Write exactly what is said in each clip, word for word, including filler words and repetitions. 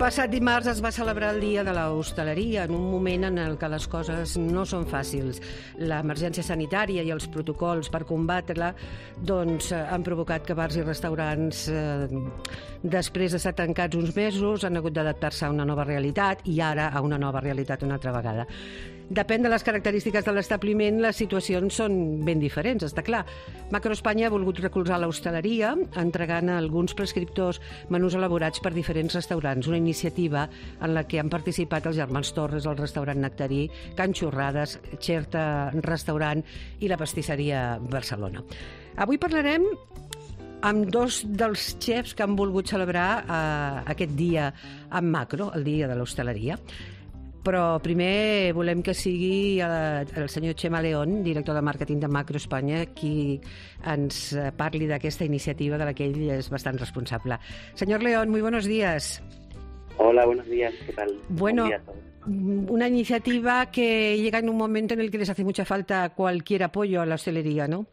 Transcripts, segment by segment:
passat dimarts es va celebrar el Dia de l'Hostaleria, en un moment en el que les coses no són fàcils. L'emergència sanitària i els protocols per combatre-la doncs, han provocat que bars i restaurants, eh, després d'estar tancats uns mesos, han hagut d'adaptar-se a una nova realitat i ara a una nova realitat una altra vegada. Depèn de les característiques de l'establiment, les situacions són ben diferents, està clar. Macroespanya ha volgut recolzar l'hostaleria entregant a alguns prescriptors menús elaborats per diferents restaurants, una iniciativa en la que han participat els germans Torres, el restaurant Nectarí, Can Xurrades, Xerta Restaurant i la pastisseria Barcelona. Avui parlarem amb dos dels xefs que han volgut celebrar eh, aquest dia en macro, el Dia de l'Hostaleria. Però primer volem que sigui el, el senyor Chema León, director de màrqueting de Macroespanya, qui ens parli d'aquesta iniciativa de la que ell és bastant responsable. Señor León, muy buenos días. Hola, buenos días, ¿qué tal? Bueno, Buen día a todos. Una iniciativa que llega en un momento en el que les hace mucha falta cualquier apoyo a la hostelería, ¿no?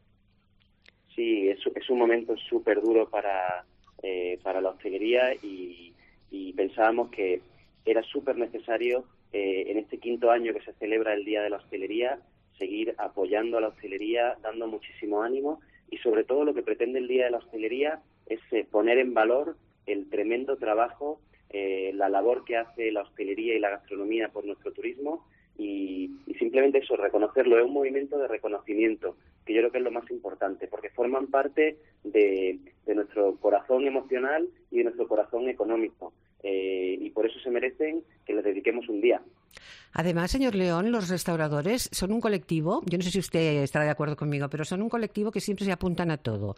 Sí, es, es un momento súper duro para, eh, para la hostelería y, y pensábamos que era súper necesario Eh, en este quinto año que se celebra el Día de la Hostelería, seguir apoyando a la hostelería, dando muchísimo ánimo y sobre todo lo que pretende el Día de la Hostelería es eh, poner en valor el tremendo trabajo, eh, la labor que hace la hostelería y la gastronomía por nuestro turismo y, y simplemente eso, reconocerlo. Es un movimiento de reconocimiento que yo creo que es lo más importante porque forman parte de, de nuestro corazón emocional y de nuestro corazón económico. Eh, y por eso se merecen que les dediquemos un día. Además, señor León, los restauradores son un colectivo, yo no sé si usted estará de acuerdo conmigo, pero son un colectivo que siempre se apuntan a todo.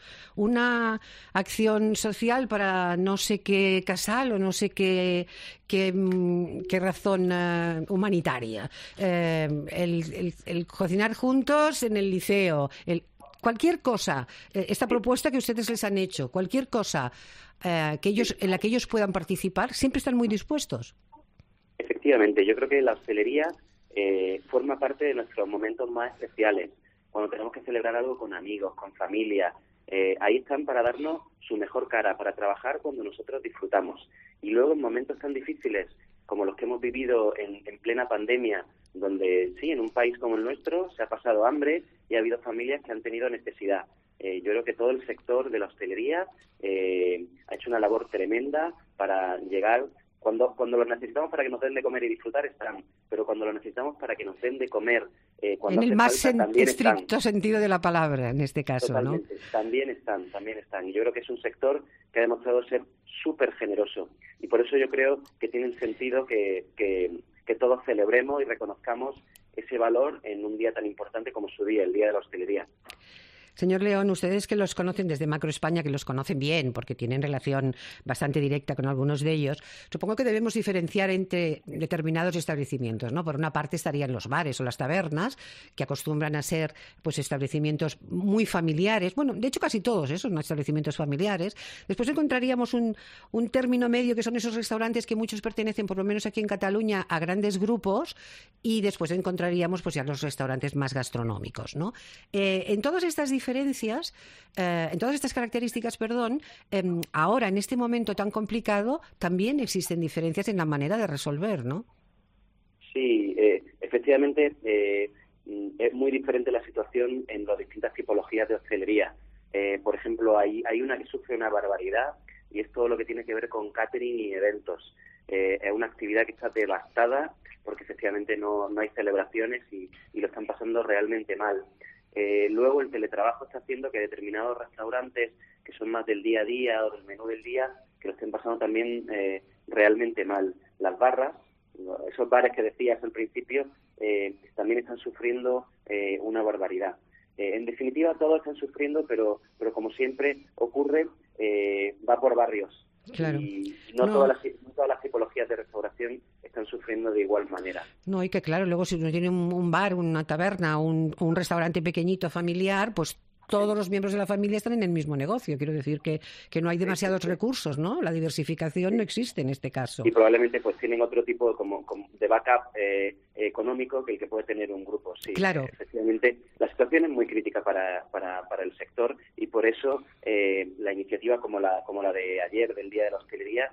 Una acción social para no sé qué casal o no sé qué, qué, qué razón uh, humanitaria. Eh, el, el, el cocinar juntos en el liceo, el, cualquier cosa, eh, esta propuesta que ustedes les han hecho, cualquier cosa eh, que ellos, en la que ellos puedan participar, siempre están muy dispuestos. Efectivamente, yo creo que la hostelería eh, forma parte de nuestros momentos más especiales, cuando tenemos que celebrar algo con amigos, con familia. Eh, ahí están para darnos su mejor cara, para trabajar cuando nosotros disfrutamos. Y luego en momentos tan difíciles como los que hemos vivido en, en plena pandemia, donde sí, en un país como el nuestro se ha pasado hambre y ha habido familias que han tenido necesidad. Eh, yo creo que todo el sector de la hostelería eh, ha hecho una labor tremenda para llegar. Cuando cuando los necesitamos para que nos den de comer y disfrutar están, pero cuando los necesitamos para que nos den de comer, eh, cuando en el hace más falta, sen- también estricto están. sentido de la palabra, en este caso, Totalmente, ¿no? también están, también están. Y yo creo que es un sector que ha demostrado ser súper generoso. Y por eso yo creo que tiene sentido que, que, que todos celebremos y reconozcamos ese valor en un día tan importante como su día, el Día de la Hostelería. Señor León, ustedes que los conocen desde Macroespanya, que los conocen bien porque tienen relación bastante directa con algunos de ellos, supongo que debemos diferenciar entre determinados establecimientos, ¿no? Por una parte estarían los bares o las tabernas, que acostumbran a ser pues establecimientos muy familiares. Bueno, de hecho casi todos ¿eh? son establecimientos familiares. Después encontraríamos un, un término medio que son esos restaurantes que muchos pertenecen, por lo menos aquí en Cataluña, a grandes grupos y después encontraríamos pues ya los restaurantes más gastronómicos, ¿no? Eh, en todas estas diferencias diferencias, eh, en todas estas características, perdón, eh, ahora en este momento tan complicado también existen diferencias en la manera de resolver, ¿no? Sí, eh, efectivamente eh, es muy diferente la situación en las distintas tipologías de hostelería. Eh, por ejemplo, hay, hay una que sufre una barbaridad y es todo lo que tiene que ver con catering y eventos. Eh, es una actividad que está devastada porque efectivamente no, no hay celebraciones y, y lo están pasando realmente mal. Eh, luego el teletrabajo está haciendo que determinados restaurantes que son más del día a día o del menú del día, que lo estén pasando también eh, realmente mal. Las barras, esos bares que decías al principio, eh, también están sufriendo eh, una barbaridad. Eh, en definitiva, todos están sufriendo, pero, pero como siempre ocurre, eh, va por barrios. Claro. Y no, no. Todas las, no todas las tipologías de restauración están sufriendo de igual manera. No, y que claro, luego si uno tiene un, un bar, una taberna, un, un restaurante pequeñito familiar, pues todos los miembros de la familia están en el mismo negocio. Quiero decir que, que no hay demasiados sí, sí, sí. recursos, ¿no? La diversificación sí. no existe en este caso. Y probablemente pues tienen otro tipo como, como de backup eh, económico que el que puede tener un grupo. Sí, claro. Efectivamente, la situación es muy crítica para, para, para el sector y por eso eh, la iniciativa como la, como la de ayer del Día de la Hostelería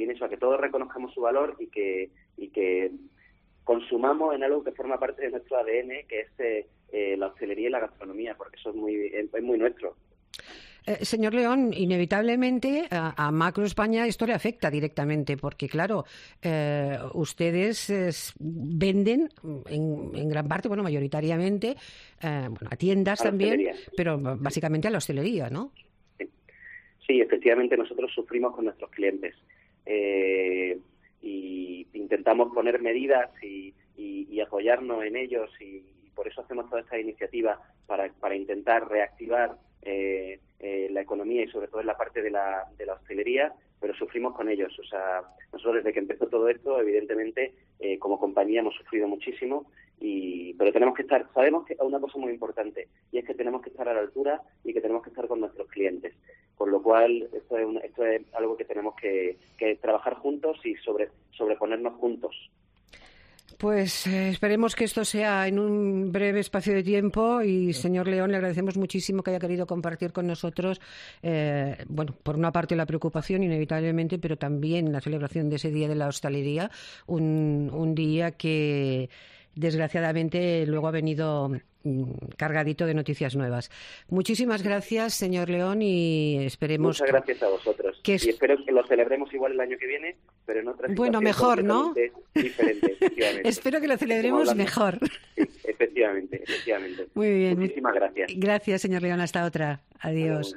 viene eso, a que todos reconozcamos su valor y que, y que consumamos en algo que forma parte de nuestro A D N, que es eh, eh, la hostelería y la gastronomía, porque eso es muy, es, es muy nuestro. Eh, señor León, inevitablemente a, a Macro España esto le afecta directamente, porque claro, eh, ustedes eh, venden en, en gran parte, bueno, mayoritariamente, eh, bueno, a tiendas a también, pero básicamente a la hostelería, ¿no? Sí, sí, efectivamente nosotros sufrimos con nuestros clientes eh, y intentamos poner medidas y, y, y apoyarnos en ellos y, y por eso hacemos toda esta iniciativa para, para intentar reactivar Eh, eh, la economía y sobre todo en la parte de la, de la hostelería, pero sufrimos con ellos. O sea, nosotros desde que empezó todo esto, evidentemente, eh, como compañía hemos sufrido muchísimo, y pero tenemos que estar, sabemos que hay una cosa muy importante, y es que tenemos que estar a la altura y que tenemos que estar con nuestros clientes. Con lo cual, esto es, una, esto es algo que tenemos que, que trabajar juntos y sobre, sobreponernos juntos. Pues eh, esperemos que esto sea en un breve espacio de tiempo y, señor León, le agradecemos muchísimo que haya querido compartir con nosotros, eh, bueno, por una parte la preocupación inevitablemente, pero también la celebración de ese Día de la Hostelería, un, un día que desgraciadamente luego ha venido cargadito de noticias nuevas. Muchísimas gracias, señor León, y esperemos... Muchas gracias a vosotros. Que es... Y espero que lo celebremos igual el año que viene, pero en otra situación bueno, mejor, ¿no? Diferente, efectivamente. Espero que lo celebremos mejor. Sí, efectivamente, efectivamente. Muy bien. Muchísimas gracias. Gracias, señor León. Hasta otra. Adiós.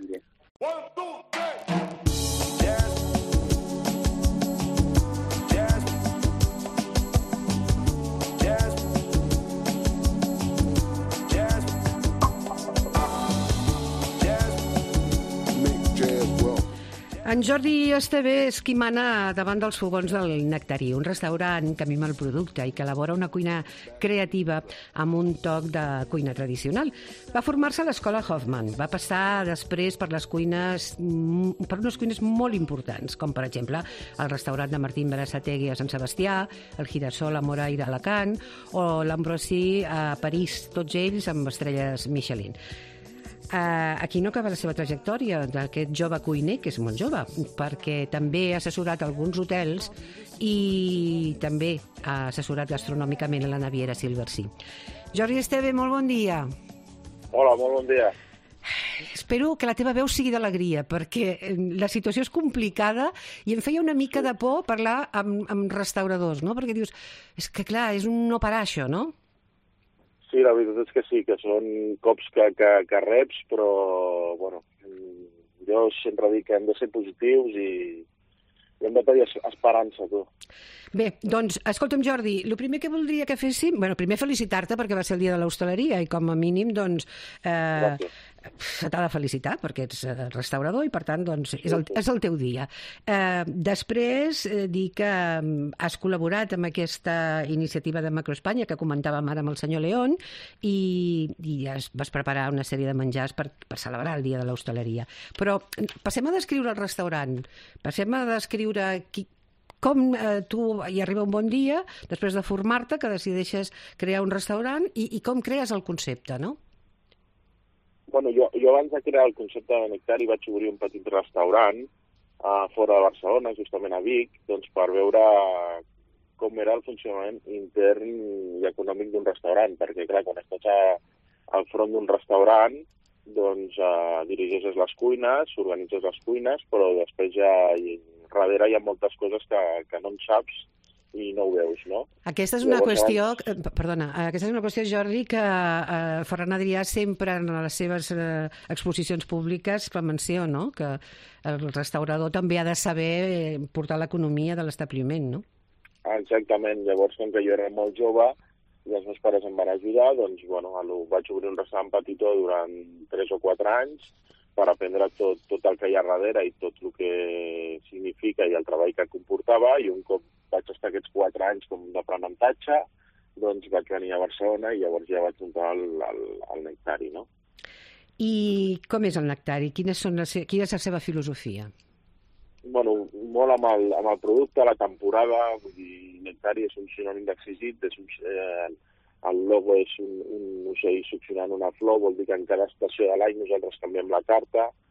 En Jordi Esteve és qui mana davant dels fogons del Nectarí, un restaurant que mima el producte i que elabora una cuina creativa amb un toc de cuina tradicional. Va formar-se a l'escola Hoffman, va passar després per les cuines, per unes cuines molt importants, com per exemple el restaurant de Martín Berasategui a Sant Sebastià, el Girasol a Moraire a Alacant o l'Ambrosi a París, tots ells amb estrelles Michelin. Uh, aquí no acaba la seva trajectòria d'aquest jove cuiner, que és molt jove, perquè també ha assessorat alguns hotels i també ha assessorat gastronòmicament a la Naviera Silversea. Jordi Esteve, molt bon dia. Hola, molt bon dia. Espero que la teva veu sigui d'alegria, perquè la situació és complicada i em feia una mica de por parlar amb, amb restauradors, no? Perquè dius, és que clar, és un no parar això, no? Sí, la veritat és que sí, que són cops que, que, que reps, però bueno, jo sempre dic que hem de ser positius i, i hem de tenir esperança, tu. Bé, doncs, escolta'm, Jordi, el primer que voldria que féssim... Bueno, primer felicitar-te perquè va ser el dia de l'hostaleria i com a mínim, doncs, eh, t'ha de felicitar perquè ets restaurador i, per tant, doncs, és el, és el teu dia. Eh, després, eh, dir que has col·laborat amb aquesta iniciativa de Macro Espanya que comentàvem ara amb el senyor León i, i has, vas preparar una sèrie de menjars per, per celebrar el dia de l'hostaleria. Però passem a descriure el restaurant, passem a descriure qui, com eh, tu hi arriba un bon dia, després de formar-te, que decideixes crear un restaurant, i, i com crees el concepte, no? Bueno, jo, jo abans de crear el concepte de Nectari vaig obrir un petit restaurant uh, fora de Barcelona, justament a Vic, doncs per veure com era el funcionament intern i econòmic d'un restaurant, perquè clar, quan estàs a, al front d'un restaurant, doncs uh, dirigeixes les cuines, organitzes les cuines, però després ja hi, darrere hi ha moltes coses que, que no en saps i no ho veus, no? Aquesta és una Llavors, qüestió, abans... perdona, aquesta és una qüestió, Jordi, que eh, Ferran Adrià sempre en les seves eh, exposicions públiques fa menció, no? Que el restaurador també ha de saber portar l'economia de l'establiment, no? Exactament. Llavors, com que jo era molt jove i els meus pares em van ajudar, doncs, bueno, vaig obrir un restaurant petitó durant tres o quatre anys per aprendre tot, tot el que hi ha darrere i tot el que significa i el treball que comportava, i un cop vaig estar aquests quatre anys com d'aprenentatge, doncs vaig venir a Barcelona i llavors ja vaig muntar el, el, el Nectari, no? I com és el Nectari? Quines són les, quina és la seva filosofia? Bueno, molt amb el, amb el producte, la temporada, vull dir, Nectari és un sinònim d'exquisit, és un, eh, el logo és un, un ocell succionant una flor, vol dir que en cada estació de l'any nosaltres canviem la carta,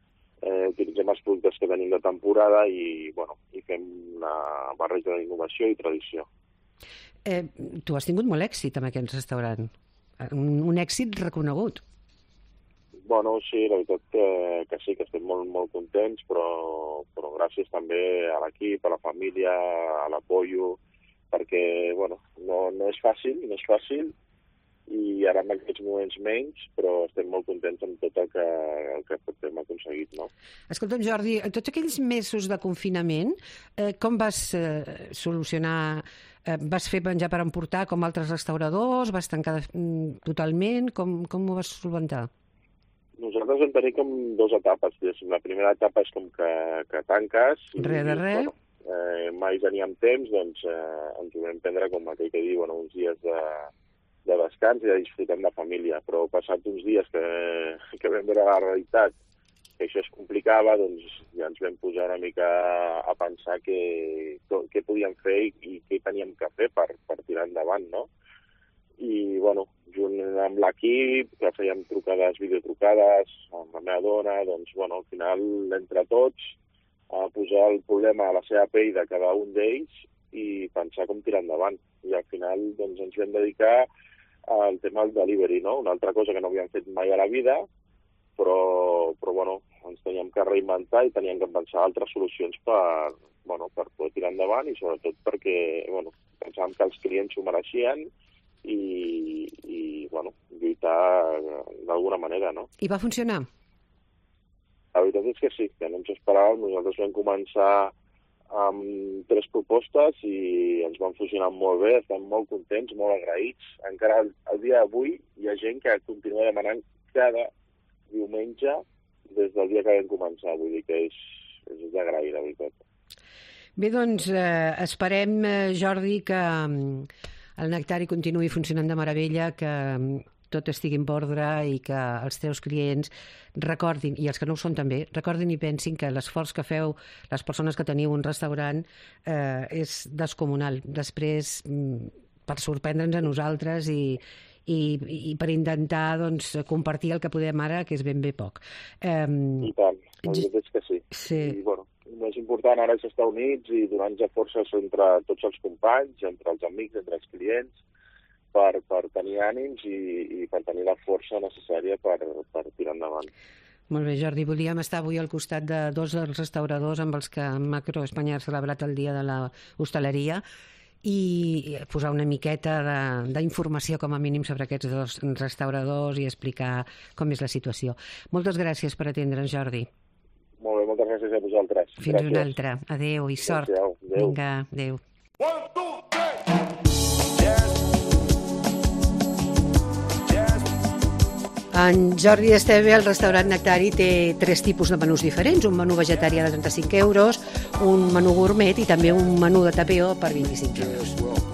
eh, utilitzem els productes que tenim de temporada i, bueno, i fem una barreja d'innovació i tradició. Eh, tu has tingut molt èxit amb aquest restaurant, un, un èxit reconegut. Bueno, sí, la veritat que, que sí, que estem molt, molt contents, però, però gràcies també a l'equip, a la família, a l'apoyo, perquè, bueno, no, no és fàcil, no és fàcil, i ara en aquests moments menys, però estem molt contents amb tot el que, el que hem aconseguit, no? Escolta'm, Jordi, en tots aquells mesos de confinament, eh, com vas eh, solucionar? Eh, vas fer menjar per emportar com altres restauradors? Vas tancar mm, totalment? Com, com ho vas solventar? Nosaltres vam tenir com dues etapes. La primera etapa és com que, que tanques. Res de res. Bueno, eh, mai teníem temps, doncs eh, ens ho vam prendre com aquell que diu, bueno, uns dies de, de descans i de disfrutar amb la família. Però passat uns dies que, que vam veure la realitat, que això es complicava, doncs ja ens vam posar una mica a pensar què, què podíem fer i, i què teníem que fer per, per tirar endavant, no? I, bueno, junt amb l'equip, que fèiem trucades, videotrucades, amb la meva dona, doncs, bueno, al final, entre tots, a posar el problema a la seva pell de cada un d'ells i pensar com tirar endavant. I al final, doncs, ens vam dedicar al tema del delivery, no? Una altra cosa que no havíem fet mai a la vida, però, però bueno, ens teníem que reinventar i teníem que pensar altres solucions per, bueno, per poder tirar endavant i sobretot perquè, bueno, pensàvem que els clients ho mereixien i, i bueno, lluitar d'alguna manera, no? I va funcionar? La veritat és que sí, que no ens esperàvem. Nosaltres vam començar amb tres propostes i ens van funcionar molt bé, estem molt contents, molt agraïts. Encara al, al dia d'avui hi ha gent que continua demanant cada diumenge des del dia que vam començar, vull dir que és, és d'agrair, la veritat. Bé, doncs eh, esperem, eh, Jordi, que el Nectari continuï funcionant de meravella, que tot estigui en ordre i que els teus clients recordin, i els que no ho són també, recordin i pensin que l'esforç que feu les persones que teniu un restaurant eh, és descomunal. Després, per sorprendre'ns a nosaltres i, i, i per intentar doncs, compartir el que podem ara, que és ben bé poc. Eh, I tant, la veritat és que sí. sí. I, bueno, el més important ara és estar units i donar-nos forces entre tots els companys, entre els amics, entre els clients, per, per tenir ànims i, i per tenir la força necessària per, per tirar endavant. Molt bé, Jordi. Volíem estar avui al costat de dos dels restauradors amb els que Macro Espanya ha celebrat el Dia de la Hostaleria i posar una miqueta d'informació com a mínim sobre aquests dos restauradors i explicar com és la situació. Moltes gràcies per atendre'ns, Jordi. Molt bé, moltes gràcies a vosaltres. Fins gràcies. Una altra. Adéu i sort. Adéu. Vinga, adéu. One, two, three. Yes. Yes. En Jordi Esteve, el restaurant Nectari, té tres tipus de menús diferents. Un menú vegetarià de trenta-cinc euros, un menú gourmet i també un menú de tapeo per vint-i-cinc euros.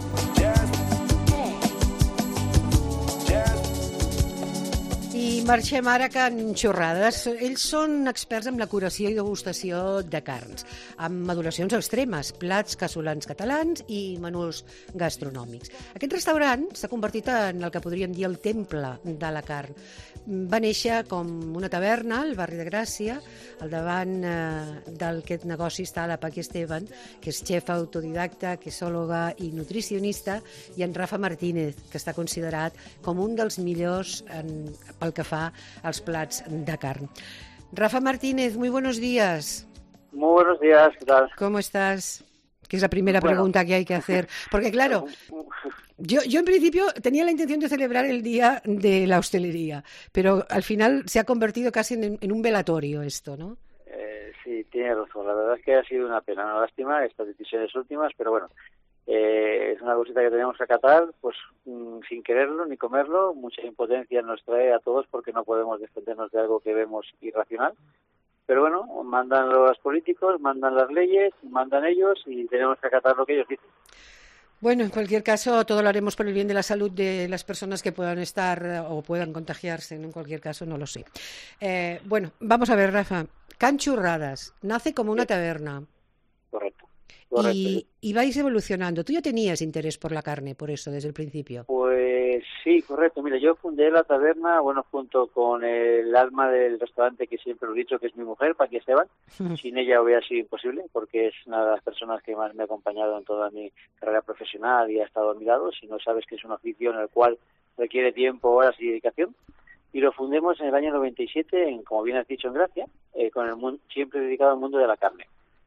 I marxem ara a Can Xorrades. Ells són experts en la curació i degustació de carns, amb maduracions extremes, plats casolans catalans i menús gastronòmics. Aquest restaurant s'ha convertit en el que podríem dir el temple de la carn. Va néixer com una taverna al barri de Gràcia. Al davant eh, d'aquest negoci està la Paqui Esteban, que és xef autodidacta, quesòloga i nutricionista, i en Rafa Martínez, que està considerat com un dels millors en, pel que fa als plats de carn. Rafa Martínez, muy buenos días. Muy buenos días, ¿qué tal? ¿Cómo estás? Que es la primera bueno. pregunta que hay que hacer. Porque claro, yo, yo en principio tenía la intención de celebrar el Día de la Hostelería, pero al final se ha convertido casi en, en un velatorio esto, ¿no? Eh, sí, tiene razón. La verdad es que ha sido una pena, una lástima estas decisiones últimas, pero bueno, eh, es una cosita que tenemos que acatar, pues mmm, sin quererlo ni comerlo. Mucha impotencia nos trae a todos porque no podemos defendernos de algo que vemos irracional. Pero bueno, mandan los políticos, mandan las leyes, mandan ellos y tenemos que acatar lo que ellos dicen. Bueno, en cualquier caso, todo lo haremos por el bien de la salud de las personas que puedan estar o puedan contagiarse. En cualquier caso, no lo sé. Eh, bueno, vamos a ver, Rafa. Can Xorrades nace como una taberna. Correcto. Correcto. Y, y vais evolucionando. ¿Tú ya tenías interés por la carne, por eso, desde el principio? Pues sí, correcto. Mira, yo fundé la taberna, bueno, junto con el alma del restaurante, que siempre lo he dicho, que es mi mujer, Paqui Esteban. Sin ella hubiera sido imposible, porque es una de las personas que más me ha acompañado en toda mi carrera profesional y ha estado a mi lado. Si no sabes que es un oficio en el cual requiere tiempo, horas y dedicación. Y lo fundemos en el año noventa y siete, en, como bien has dicho, en Gracia, eh, con el mundo, siempre dedicado al mundo de la carne.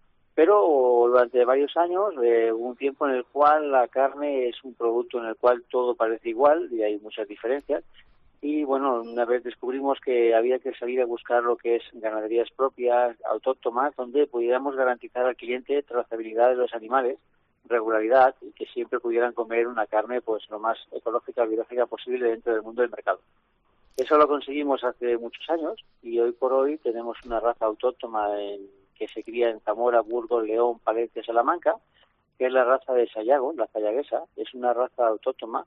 Pero durante varios años eh, hubo un tiempo en el cual la carne es un producto en el cual todo parece igual y hay muchas diferencias. Y bueno, una vez descubrimos que había que salir a buscar lo que es ganaderías propias, autóctonas, donde pudiéramos garantizar al cliente trazabilidad de los animales, regularidad, y que siempre pudieran comer una carne pues lo más ecológica y biológica posible dentro del mundo del mercado. Eso lo conseguimos hace muchos años y hoy por hoy tenemos una raza autóctona en que se cría en Zamora, Burgos, León, Palencia, Salamanca, que es la raza de Sayago, la sayaguesa. Es una raza autóctona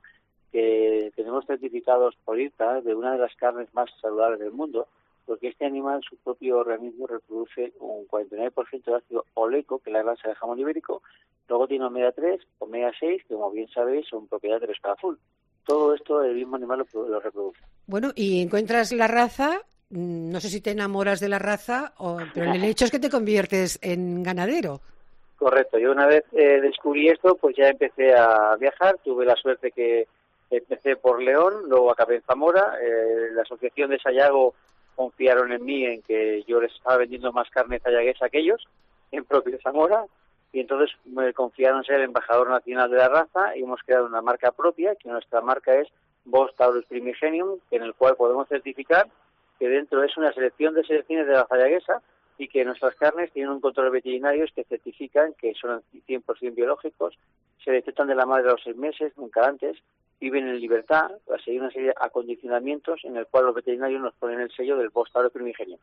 que tenemos certificados por I R T A de una de las carnes más saludables del mundo, porque este animal, su propio organismo, reproduce un cuarenta y nueve por ciento de ácido oleico, que es la grasa del jamón ibérico. Luego tiene omega tres, omega seis, que como bien sabéis son propiedades del pescado azul. Todo esto el mismo animal lo, lo reproduce. Bueno, y encuentras la raza. No sé si te enamoras de la raza, o, pero el hecho es que te conviertes en ganadero. Correcto. Yo una vez eh, descubrí esto, pues ya empecé a viajar. Tuve la suerte que empecé por León, luego acabé en Zamora. Eh, la asociación de Sayago confiaron en mí, en que yo les estaba vendiendo más carne sayaguesa que ellos, en propio Zamora. Y entonces me confiaron ser embajador nacional de la raza y hemos creado una marca propia, que nuestra marca es Bos Taurus Primigenium, en el cual podemos certificar que dentro es una selección de selecciones de la sayaguesa y que nuestras carnes tienen un control veterinario que certifican que son cien por ciento biológicos, se detectan de la madre a los seis meses, nunca antes, viven en libertad, hay una serie de acondicionamientos en el cual los veterinarios nos ponen el sello del Bos Taurus Primigenium.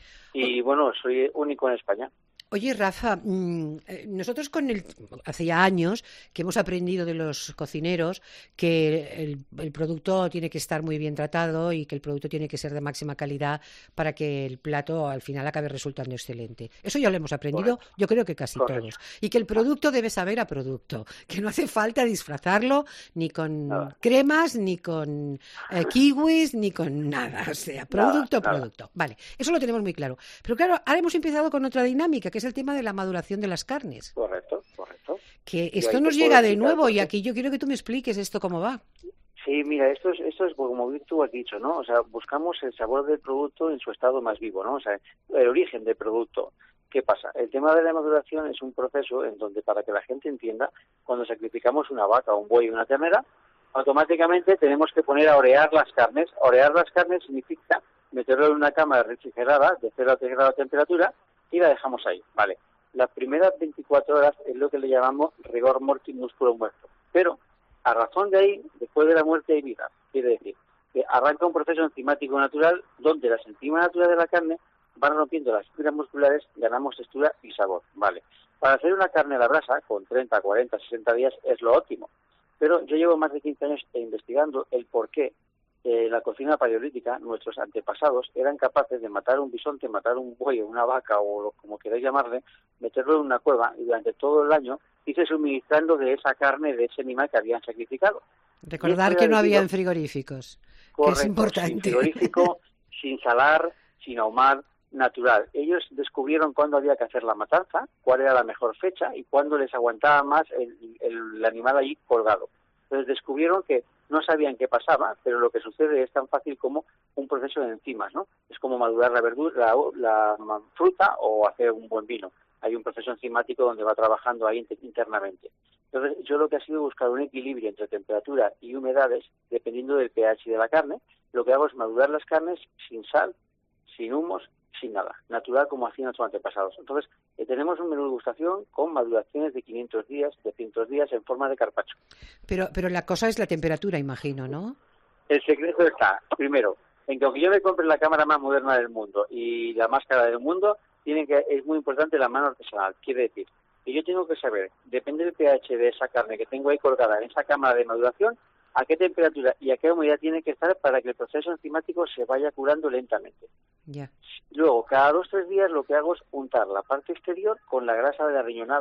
Y bueno, soy único en España. Oye, Rafa, nosotros con el hace ya años que hemos aprendido de los cocineros que el, el producto tiene que estar muy bien tratado y que el producto tiene que ser de máxima calidad para que el plato al final acabe resultando excelente. Eso ya lo hemos aprendido, correcto, yo creo que casi correcto, todos. Y que el producto debe saber a producto, que no hace falta disfrazarlo ni con nada, cremas, ni con eh, kiwis, ni con nada. O sea, producto, nada, producto. Nada. Vale, eso lo tenemos muy claro. Pero claro, ahora hemos empezado con otra dinámica, que es el tema de la maduración de las carnes. Correcto, correcto. Que esto nos llega de nuevo y aquí yo quiero que tú me expliques esto cómo va. Sí, mira, esto es, esto es como tú has dicho, ¿no? O sea, buscamos el sabor del producto en su estado más vivo, ¿no? O sea, el origen del producto. ¿Qué pasa? El tema de la maduración es un proceso en donde, para que la gente entienda, cuando sacrificamos una vaca, un buey y una ternera, automáticamente tenemos que poner a orear las carnes. Orear las carnes significa meterlo en una cámara refrigerada de cero a tres grados de temperatura y la dejamos ahí, ¿vale? Las primeras veinticuatro horas es lo que le llamamos rigor mortis, músculo muerto. Pero, a razón de ahí, después de la muerte hay vida. Quiere decir que arranca un proceso enzimático natural donde las enzimas naturales de la carne van rompiendo las fibras musculares, ganamos textura y sabor, ¿vale? Para hacer una carne a la brasa, con treinta, cuarenta, sesenta días, es lo óptimo. Pero yo llevo más de quince años investigando el por qué en la cocina paleolítica nuestros antepasados eran capaces de matar un bisonte, matar un buey o una vaca o lo, como queráis llamarle, meterlo en una cueva y durante todo el año irse suministrando de esa carne de ese animal que habían sacrificado. Recordar que no habían frigoríficos, correcto, que es importante. Sin frigorífico, sin salar, sin ahumar, natural. Ellos descubrieron cuándo había que hacer la matanza, cuál era la mejor fecha y cuándo les aguantaba más el, el, el animal allí colgado. Entonces descubrieron que no sabían qué pasaba, pero lo que sucede es tan fácil como un proceso de enzimas, ¿no? Es como madurar la verdura, la, la fruta o hacer un buen vino. Hay un proceso enzimático donde va trabajando ahí internamente. Entonces, yo lo que ha sido buscar un equilibrio entre temperatura y humedades, dependiendo del pH de la carne. Lo que hago es madurar las carnes sin sal, sin humos, sin nada, natural como hacían nuestros antepasados. Entonces, eh, tenemos un menú de gustación con maduraciones de quinientos días, trescientos días en forma de carpaccio. Pero, pero la cosa es la temperatura, imagino, ¿no? El secreto está, primero, en que aunque yo me compre la cámara más moderna del mundo y la más cara del mundo, tiene que es muy importante la mano artesanal. Quiere decir que yo tengo que saber, depende del pH de esa carne que tengo ahí colgada en esa cámara de maduración, a qué temperatura y a qué humedad tiene que estar para que el proceso enzimático se vaya curando lentamente. Yeah. Luego, cada dos o tres días lo que hago es untar la parte exterior con la grasa de la riñonada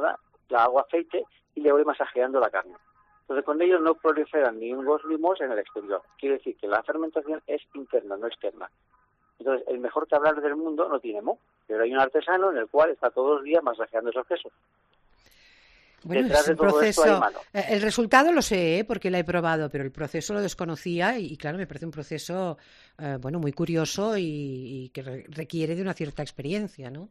la hago aceite y le voy masajeando la carne. Entonces con ellos no proliferan ni hongos ni mohos en el exterior. Quiere decir que la fermentación es interna, no externa. Entonces el mejor tablar del mundo no tiene moho, pero hay un artesano en el cual está todos los días masajeando esos quesos. Bueno, Detrás es de un todo proceso. esto hay mano. El resultado lo sé, ¿eh? Porque lo he probado, pero el proceso lo desconocía y, y claro, me parece un proceso eh, bueno, muy curioso y, y que re- requiere de una cierta experiencia, ¿no?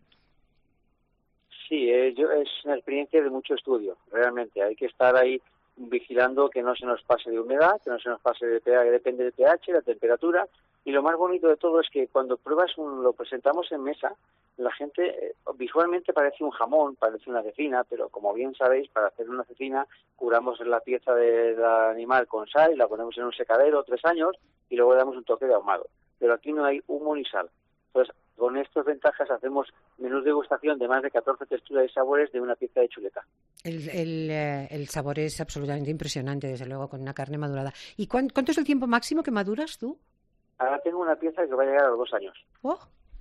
Sí, eh, yo, es una experiencia de mucho estudio, realmente. Hay que estar ahí vigilando que no se nos pase de humedad, que no se nos pase de pH, depende del pH, la temperatura. Y lo más bonito de todo es que cuando pruebas, un, lo presentamos en mesa, la gente eh, visualmente parece un jamón, parece una cecina, pero como bien sabéis, para hacer una cecina curamos la pieza del animal con sal y la ponemos en un secadero tres años y luego le damos un toque de ahumado. Pero aquí no hay humo ni sal. Entonces, con estas ventajas hacemos menús de degustación de más de catorce texturas y sabores de una pieza de chuleta. El, el, eh, el sabor es absolutamente impresionante, desde luego, con una carne madurada. ¿Y cuán, cuánto es el tiempo máximo que maduras tú? Ahora tengo una pieza que va a llegar a los dos años. Oh.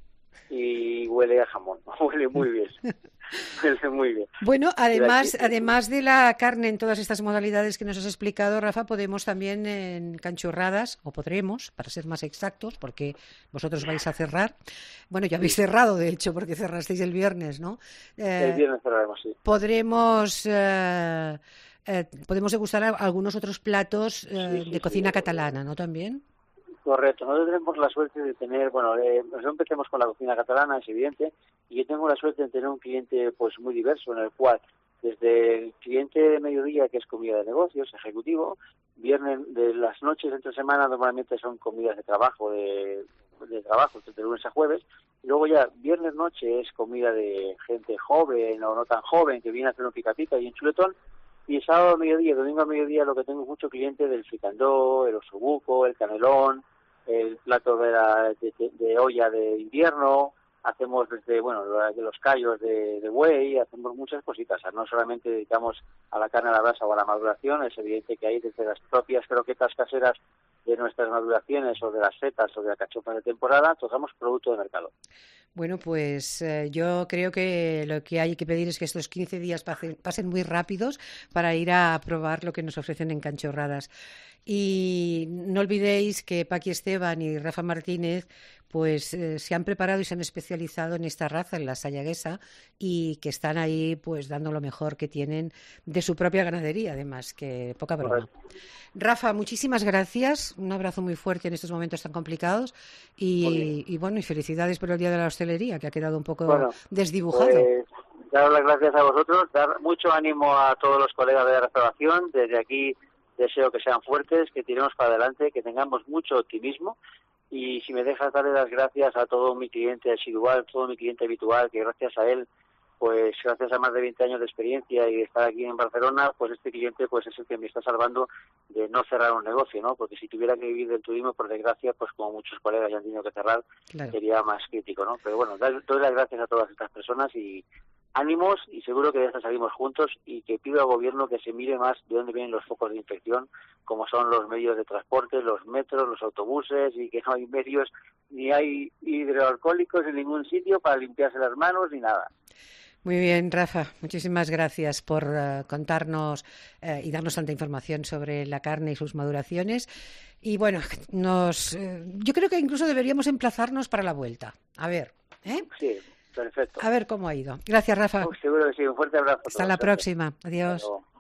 Y huele a jamón, huele muy bien, huele muy bien. Bueno, además, aquí... además de la carne en todas estas modalidades que nos has explicado, Rafa, podemos también en canchurradas, o podremos, para ser más exactos, porque vosotros vais a cerrar. Bueno, ya habéis cerrado, de hecho, porque cerrasteis el viernes, ¿no? Eh, el viernes cerraremos, sí. Podremos... Eh, eh, podemos degustar algunos otros platos eh, sí, sí, de cocina sí, catalana, ¿no? También. Correcto, nosotros tenemos la suerte de tener, bueno, eh, nosotros empecemos con la cocina catalana, es evidente, y yo tengo la suerte de tener un cliente pues muy diverso, en el cual desde el cliente de mediodía, que es comida de negocios, ejecutivo, viernes de las noches entre semana normalmente son comidas de trabajo, de, de trabajo, de lunes a jueves, y luego ya viernes noche es comida de gente joven o no tan joven que viene a hacer un pica pica y un chuletón. Y el sábado a mediodía, domingo a mediodía, lo que tengo es mucho cliente del fricandó, el osobuco, el canelón, el plato de, la, de, de, de olla de invierno, hacemos desde, bueno, de los callos de, de buey, hacemos muchas cositas, o sea, no solamente dedicamos a la carne a la brasa o a la maduración, es evidente que hay desde las propias croquetas caseras de nuestras maduraciones o de las setas o de la cachofa de temporada, tocamos producto de mercado. Bueno, pues eh, yo creo que lo que hay que pedir es que estos quince días pasen, pasen muy rápidos para ir a probar lo que nos ofrecen en Canchorradas. Y no olvidéis que Paqui Esteban y Rafa Martínez pues eh, se han preparado y se han especializado en esta raza, en la sayaguesa, y que están ahí pues dando lo mejor que tienen de su propia ganadería, además, que poca broma. Rafa, muchísimas gracias, un abrazo muy fuerte en estos momentos tan complicados y, y bueno, y felicidades por el Día de la Hostelería, que ha quedado un poco bueno, desdibujado. Pues, dar las gracias a vosotros, dar mucho ánimo a todos los colegas de la restauración, desde aquí deseo que sean fuertes, que tiremos para adelante, que tengamos mucho optimismo. Y si me dejas darle las gracias a todo mi cliente residual, todo mi cliente habitual, que gracias a él, pues gracias a más de veinte años de experiencia y de estar aquí en Barcelona, pues este cliente pues es el que me está salvando de no cerrar un negocio, ¿no? Porque si tuviera que vivir del turismo, por desgracia, pues como muchos colegas ya han tenido que cerrar, claro, sería más crítico, ¿no? Pero bueno, doy las gracias a todas estas personas y ánimos, y seguro que de esta salimos juntos, y que pido al gobierno que se mire más de dónde vienen los focos de infección, como son los medios de transporte, los metros, los autobuses, y que no hay medios, ni hay hidroalcohólicos en ningún sitio para limpiarse las manos, ni nada. Muy bien, Rafa, muchísimas gracias por uh, contarnos uh, y darnos tanta información sobre la carne y sus maduraciones. Y bueno, nos, uh, yo creo que incluso deberíamos emplazarnos para la vuelta. A ver, ¿eh? Sí. Perfecto. A ver cómo ha ido. Gracias, Rafa. Oh, seguro que sí. Un fuerte abrazo. Hasta la próxima. Adiós.